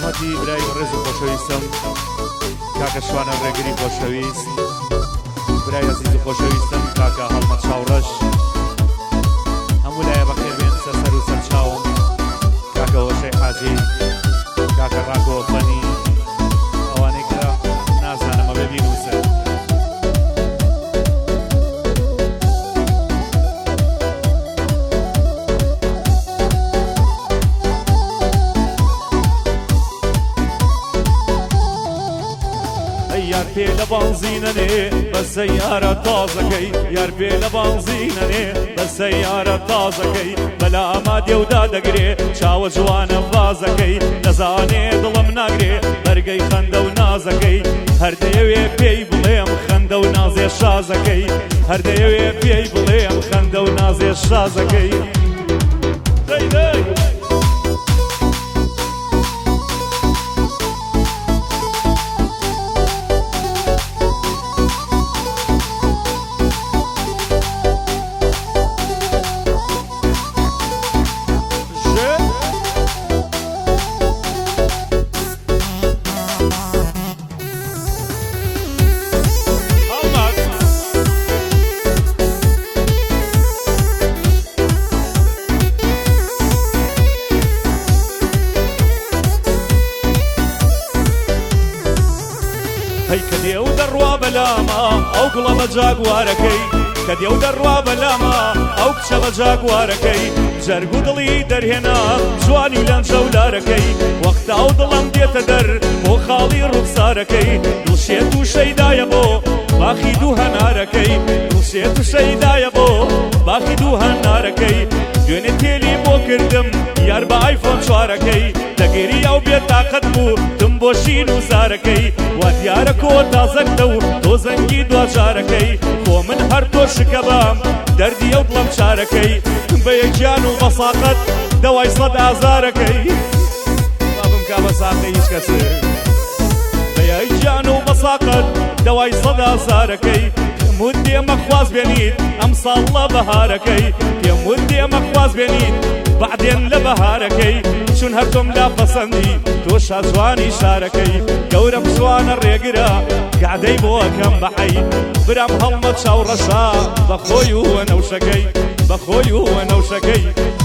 خزمەتی برای ڕێز و خۆشەویستم کاکە شوانە ڕێگری خۆشەویست برای عزیز و خۆشەویستم کاکە هەڵمەت چاوڕەش هەموو لایە بەخێر بێن سەر و سەر چاوم کاکە وەشەی حاجی کاکە ڕاکۆفەنی ئەوانەی کە نازانم ئەوێ بینووسە یار پێ لە بانزینەنێ بە سەیارە تازەکەی یار پێ لە بانزینەنێ بە سەیارە تازەکەی بەلا ئامادێ و دادەگرێ چاوە جوانە بازەکەی نەزانێ دڵم ناگرێ بەرگەی خەندە و نازەکەی هەردەیەوێ پێی بڵێم خەندە و نازێ شازەکەی هەردەیەوێ پێی بڵێم خەندە و نازێ شازەکەی هەی کە دێو دەڕوا بەلامە ئەو گوڵە بە جاگوارەکەی کە دێو دەڕوا بەلامە ئەو کچە بە جاگوارەکەی جەرگ و دڵی دەرهێنا جوانی لەم جەولارەکەی وەختە ئەو دڵم دێتە دەر بۆ خاڵی ڕوخسارەکەی دڵشێت و شەیدایە بۆ باخی دوو هەنارەکەی دڵشێت و شەیدایە بۆ باخی دوو هەنارەکەی دوێنێ تێلی بۆ کردم یار بە ئایفۆن چوارەکەی دەگەری ئەو بێتاقەت بوو دم بۆ شین و زارەکەی وا دیارە کۆ تازەکتە و تۆ زەنگی دوجارەکەی خۆ من هەر تۆ شکە بام دەردی ئەو دڵم چارەکەی بە یەکیان و بەساقەت دەوای سەد ئازارەکەی بابم کا بەساقەی هیچ کەسێ بە یەکیان و بەساقەت دەوای سەد ئازارەکەی پێم دێمە خواز بێنیت ئەم ساڵ لە بەهارەکەی پێم دێمە خواز بێنیت بعدێن لە بەهارەکەی چون هەرتۆم لا پەسەندی تۆ شاجوانی شارەکەی گەورەم جوانە ڕێگرە گعدەی بۆ ئەکەم بەحەی برام هەڵمە چاوڕەشا بەخۆی و وەنەوشەکەی بەخۆی و وەنەوشەکەی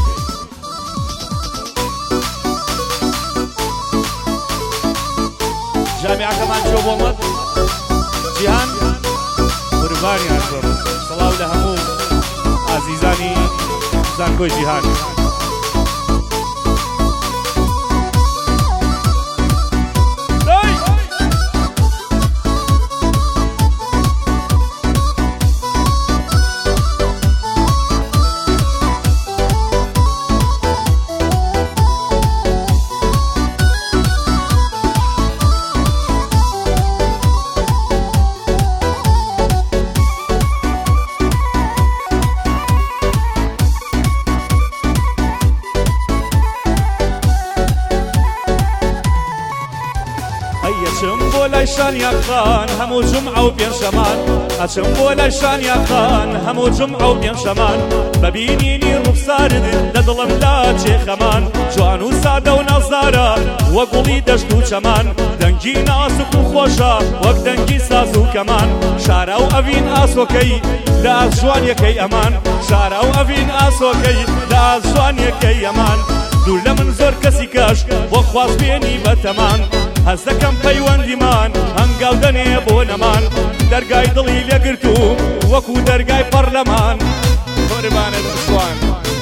جامیعەکەمان چۆ بۆمت جیهان قوربانیان بم سەڵاو لە هەموو ئازیزانی زانکۆی جیهان ئەچم بۆ لای شانیاخان هەموو جومعە و پێنجشەمان ئەچم بۆ لای شانیاخان هەموو جومعە و پێنجشەمان بەبینینی ڕوخسارت لە دڵم لا چێخەمان جوان و سادە و نازدارە وەک گوڵی دەشت و چەمان دەنگی ناسک و خۆشە وەک دەنگی ساز و کەمان شارە و ئەڤین ئاسۆکەی لە ئازجوانیەکەی ئەمان شارە و ئەڤین ئاسۆکەی لە ئازجوانیەکەی ئەمان دوور لە من زۆر کەسی کەش بۆ خوازبێنی بەتەمان هەز دەکەم پەیوەندیمان هەنگاو دەنێ بۆ نەمان دەرگای دڵی لێگرتووم وەکو دەرگای پەرلەمان قوربانت بشوان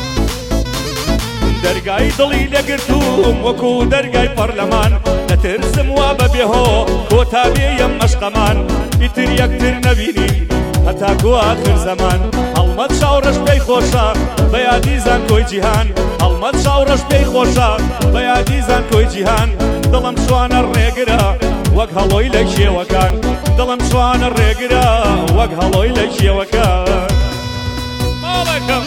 دەرگای دڵی لێگرتووم وەکو دەرگای پەرلەمان دەترسم وا بەبێهۆ کۆتا بێیەم مەشقەمان ئیتر یەکتر نەبینی هەتاکو ئاخر زەمان هەڵمەت چاوڕەش پێی خۆشە بە یادی زانکۆی جیهان هەڵمەت چاوڕەش پێی خۆشە بە یادی زانکۆی جیهان دڵم شوانە ڕێگرە وەک هەڵۆی لە کێوەکان دڵم شوانە ڕێگرە وەک هەڵۆی لە کێوەکان ماڵەکەم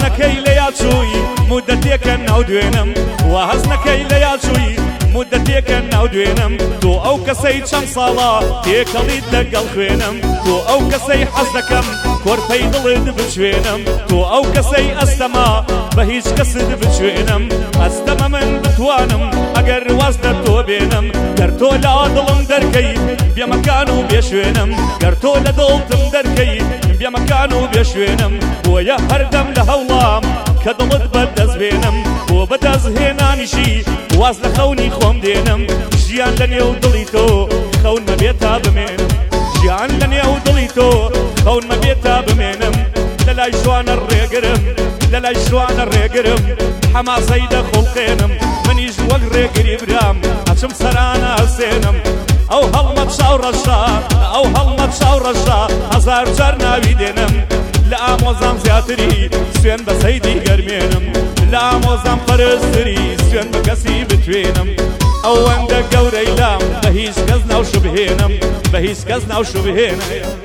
نەکەی لە یاچووی مودەتێکە ناو دوێنم وەهەز نەکەی لە یاچووی مودەتێکە ناو دوێنم تۆ ئەو کەسەی چەند ساڵە تێکەڵیت لەگەڵ خوێنم تۆ ئەو کەسەی حەز دەکەم کۆرپەی دڵت بچوێنم تۆ ئەو کەسەی ئەستەما بە هیچ کەست بچوێنم ئەستەمە من بتوانم ئەگەر واز لە تۆ بێنم گەر تۆ لە دڵم دەرکەی بێمەکان و بێشوێنم گەر تۆ لە دڵتم دەرکەی بێمەکان و بێشوێنم بۆیە هەردەم لە هەوڵام کە دڵت بەدەست بێنم بۆ بەدەستهێنانیشی واز لە خەونی خۆم دێنم ژیان لە نێو دڵی تۆ خەون مەبێت تا بمێنم ژیان لە نێو دڵی تۆ خەون مەبێت تا بمێنم لە لای شوانە ڕێگرم لە لای شوانە ڕێگرم حەماسەی دەخۆڵقێنم منیش وەک ڕێگری برام ئەچم سەرانە ئەسێنم ئەو هەڵمەت چاو ڕەشا ئەو هەڵمەت چاو ڕەشا هەزار جار ناوی دێنم لە ئامۆزام زیاتری سوێن بە سەیدی گەرمێنم لە ئامۆزام پەرستری سوێن بە کەسی بتوێنم ئەوەندە گەورەی لام بە هیچ کەس ناوشو بهێنم بە هیچ کەس ناوشو بهێنم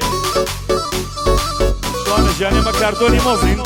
شوانە ژیانێمە کارتۆنی مۆزین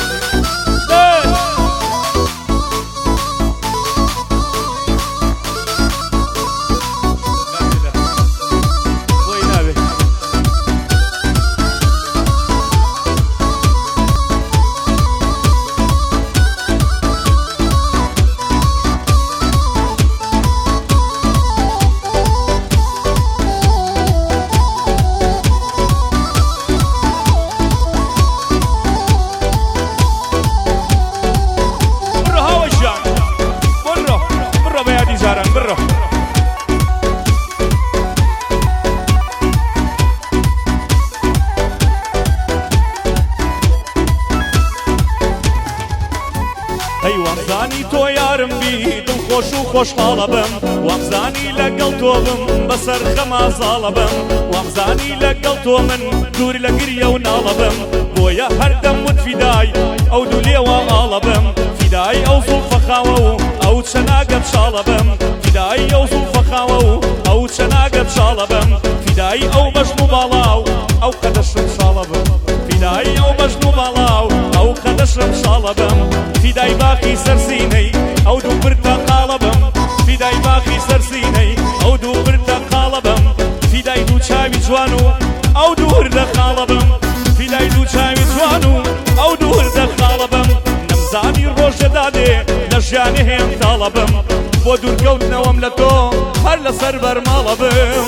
وامزانی تۆ یارم بی دڵخۆش و خۆشحاڵە بم وامزانی لەگەڵ تۆ بم بەسەر خەمازاڵە بم وامزانی لەگەڵ تۆ من دوور لە گریە و ناڵە بم بۆیە هەردەم وت فیدای ئەو دوو لێوە ئاڵە بم فیدای ئەو زوڵفە خاوە و ئەو چەناگە شاڵە بم فیدای ئەو زوڵفە خاوە و ئەو چەناگە شاڵە بم فیدای ئەو بەشن و باڵاو ئەو قەدەشم شاڵە بم فیدای ئەو بەشن و باڵاو ئەو قەدەشم شاڵە بم فیدای باقی سەرسینەی ئەو دوو پرتەقاڵە بم فیدای باقی سەرسینەی ئەو دوو پرتەقاڵە بم فیدای دوو چاوی جوان و ئەو دوو وردەخاڵە بم فیدای دوو چاوی جوان و ئەو دوو وردەخاڵە بم نەمزانی ڕۆژەدادێ لە ژیانێ هێمتاڵە بم بۆ دوورکەوتنەوەم لە تۆ هەر لەسەر بەرماڵە بم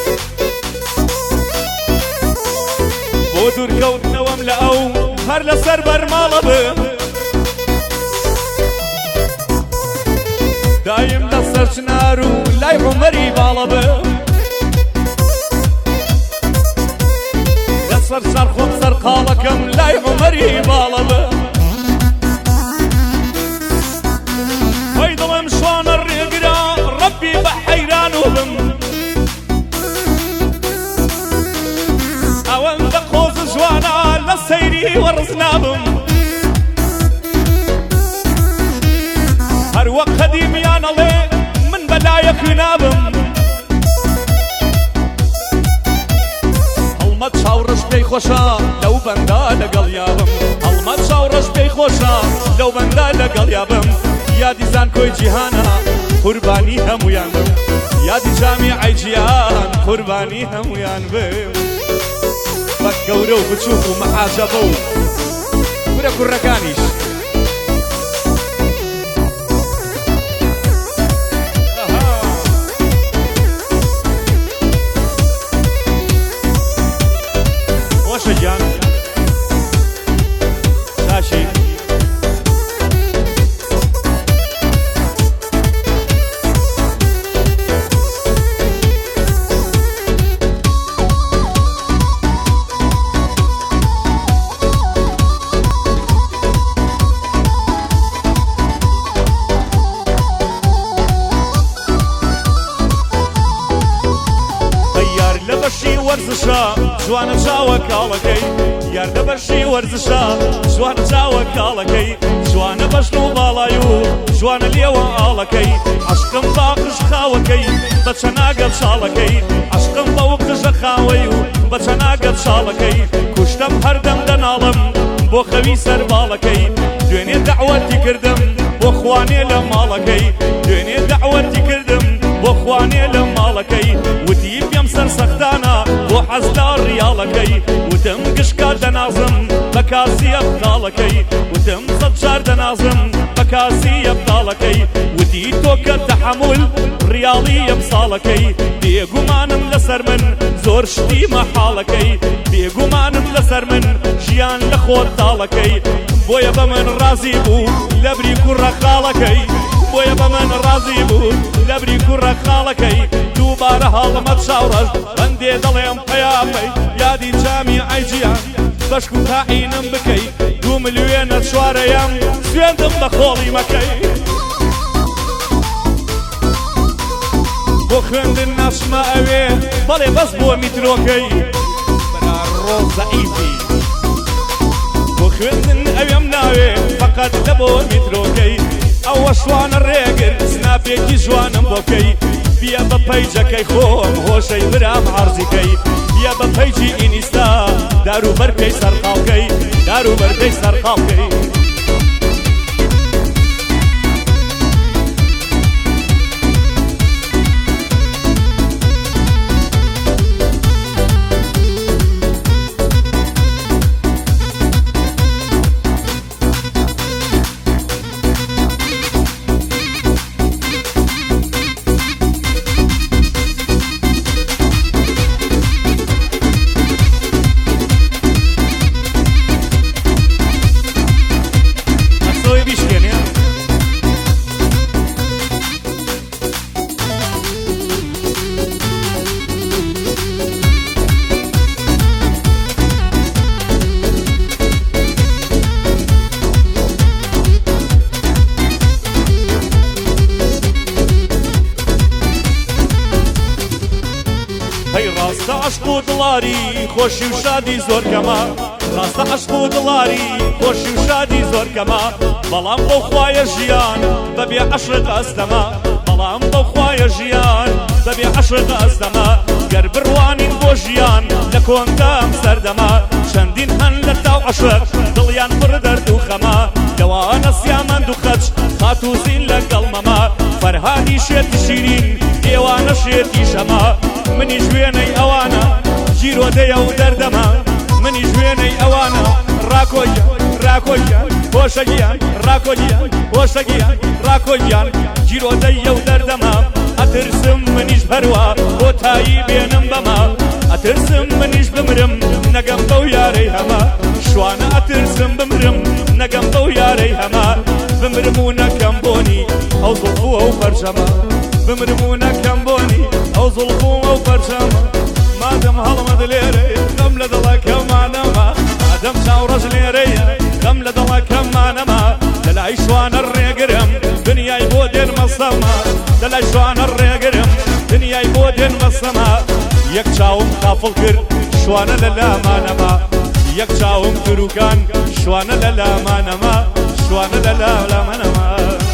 بۆ دوورکەوتنەوەم لە ئەو هەر لەسەر بەرماڵە بم دایم لەسەر چنار و لای عومەری باڵە بم لەسەر چرخۆم سەرقاڵەکەم لای عومەری باڵە بم وەی دڵم شوانە ڕێگرا ڕەبی بە حەیران و بم ئەوەندە قۆز جوانە لە سەیری وەڕز نابم هەر وەک قەدیمیانەڵێ من بەلایەک نابم هەڵمەت چاوڕەش پێی خۆشە لەو بەندا لەگەڵ یابم هەڵمەت چاوڕەش پێی خۆشە لەو بەندا لەگەڵ یابم یادی زانکۆی جیهانە قوربانی هەمویان بم یادی جامیعەی جیهان قوربانی هەمویان بم بە گەورە و بچووک و مەعاجەبە و گورە کوڕەکانیش جان تاشي وەرزشە جوانە چاوە کاڵەکەی یار لە بەرشی وەرزشە جوانە چاوە کاڵەکەی جوانە بەشن و باڵای و جوانە لێوە ئاڵەکەی عەشقم با قژ خاوەکەی بە چەناگەت شاڵەکەی عەشقم بەو قژە خاوەی و بە چەناگەت شاڵەکەی کوشتەم هەردەم دەناڵم بۆ خەوی سەر باڵەکەی دوێنێ دەعوەتی کردم بۆ خوانێ لە ماڵەکەی دوێنێ دەعوەتی کردم بۆ خوانێ لە ماڵەکەی وتی پێم سەرسەختانە بۆ حەز لە ڕیاڵەکەی وتم گشکا دەنازم بە کاسی ئەبداڵەکەی وتم سەد جار دەنازم بە کاسی ئەبداڵەکەی وتی تۆ کە تەحەموول ڕیاڵی ئەمساڵەکەی بێگومانم لەسەر من زۆر شتی مەحاڵەکەی بێگومانم لەسەر من ژیان لە خۆت تاڵەکەی بۆیە بە من ڕازی بوو لە بری کوڕە خاڵەکەی بۆیە بە من ڕازی بوو لە بری کوڕە خاڵەکەی دووبارە هەڵمەت شاوڕەش بەندێ دەڵێم پەیاپەی یادی جامی ئایجیان بەشک و تاعینم بکەی 2 ملیۆنە چوارەیەم سوێندم بە خۆڵی مەکەی بۆ خوێندن ناشمە ئەوێ بەڵێ بەس بۆ میترۆکەی بەرا ڕۆزەئیفی بۆ خوێندن ئەوێم ناوێ فەقەت لە بۆ میترۆکەی ئەوە شوانە ڕێگر سناپێکی جوانم بۆکەی بیا بە پەیجەکەی خۆم هۆشەی برام عەرزیکەی بیا بە پەیجی ئینیستا داروبەرکەی سەرقاڵکەی داروبەرکەی سەرقاڵکەی ڕاستە عەشق و دڵاری خۆشی و شادی زۆر کەمە ڕاستە عەشق و دڵاری خۆشی و شادی زۆر کەمە بەڵام بەو خوایە ژیان بەبێ عەشق ئەستەمە بەڵام بەو خوایە ژیان بەبێ عەشق ئەستەمە گەر بڕوانین بۆ ژیان لە کۆنگەم سەردەما چەندین هەن لە تاو عەشق دڵیان پڕ دەرد و خەمە لەوانە سیامەند و خەچ خات و زین لەگەڵ مەمە فەرهادی شێتی شیرین ئێوانە شێتی شەمە منی ژوێنەی ئەوانە جیرۆدەیە و دەردەمە منی ژوێنەی ئەوانە ڕاکۆیان بۆشەگیان ڕاکۆگیان بۆشەگیان ڕاکۆگیان جیرۆدەیە و دەردەمە ئەترسم منیش هەروە کۆتایی بێنم بەمە ئەترسم منیش بمرم نەگەم بەو یارەی هەمە شوانە ئەترسم بمرم نەگەم بەو یارەی هەمە بمرم و نەکەم بۆنی ئەو زوڵبووە و پەرچەمە بمرم و نەکەم بۆنی ئەو زوڵبووە و پەرچەمە مادەم هەڵمەد لێرەیە خەم لە دڵەکەمانەما مادەم چاوڕەش لێرەیە خەم لە دڵەکەمانەما دەلای شوانە ڕێگرم دنیای بۆ دێنمە سەما دەلای شوانە ڕێگرم دنیای بۆ دێنمە سەما یەک چاوم قافڵ کرد شوانە لە لامانەما یەک چاوم تروکان شوانە لە لامانەما شوانە لە لامانەما